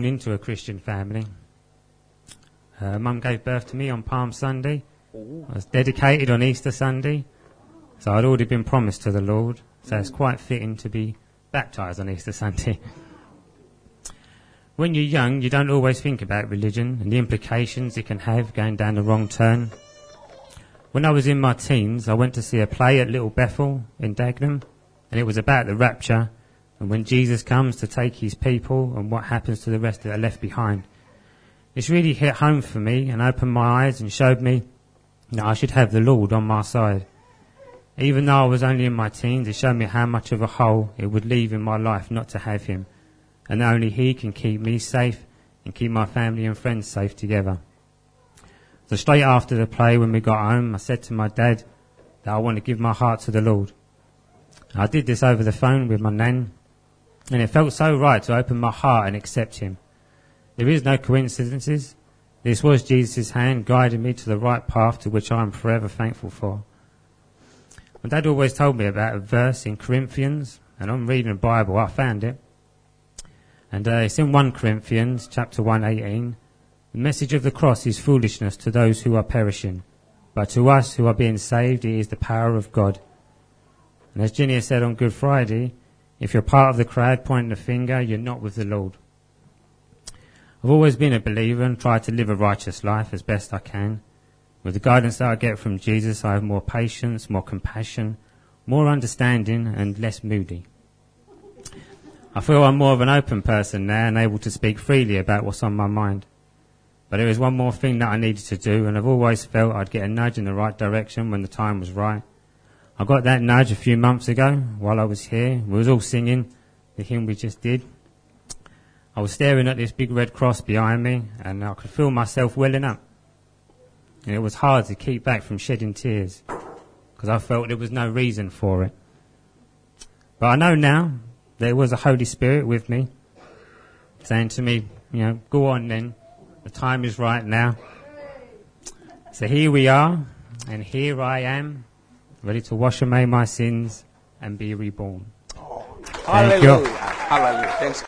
born into a Christian family. Mum gave birth to me on Palm Sunday. I was dedicated on Easter Sunday. So I'd already been promised to the Lord. So it's quite fitting to be baptised on Easter Sunday. When you're young, you don't always think about religion and the implications it can have going down the wrong turn. When I was in my teens, I went to see a play at Little Bethel in Dagenham, and it was about the rapture and when Jesus comes to take his people and what happens to the rest that are left behind. It's really hit home for me and opened my eyes and showed me that I should have the Lord on my side. Even though I was only in my teens, it showed me how much of a hole it would leave in my life not to have him, and that only he can keep me safe and keep my family and friends safe together. So straight after the play, when we got home, I said to my dad that I want to give my heart to the Lord. I did this over the phone with my nan, and it felt so right to open my heart and accept him. There is no coincidences. This was Jesus' hand guiding me to the right path, to which I am forever thankful for. My dad always told me about a verse in Corinthians, and on reading the Bible I found it. And it's in 1 Corinthians chapter 1:18. The message of the cross is foolishness to those who are perishing, but to us who are being saved it is the power of God. And as Ginny said on Good Friday, if you're part of the crowd pointing the finger, you're not with the Lord. I've always been a believer and tried to live a righteous life as best I can. With the guidance that I get from Jesus, I have more patience, more compassion, more understanding, and less moody. I feel I'm more of an open person now and able to speak freely about what's on my mind. But there is one more thing that I needed to do, and I've always felt I'd get a nudge in the right direction when the time was right. I got that nudge a few months ago while I was here. We was all singing the hymn we just did. I was staring at this big red cross behind me, and I could feel myself welling up. And it was hard to keep back from shedding tears, because I felt there was no reason for it. But I know now there was a Holy Spirit with me, saying to me, go on then, the time is right now. So here we are, and here I am, ready to wash away my sins and be reborn. Hallelujah. Hallelujah. Thanks.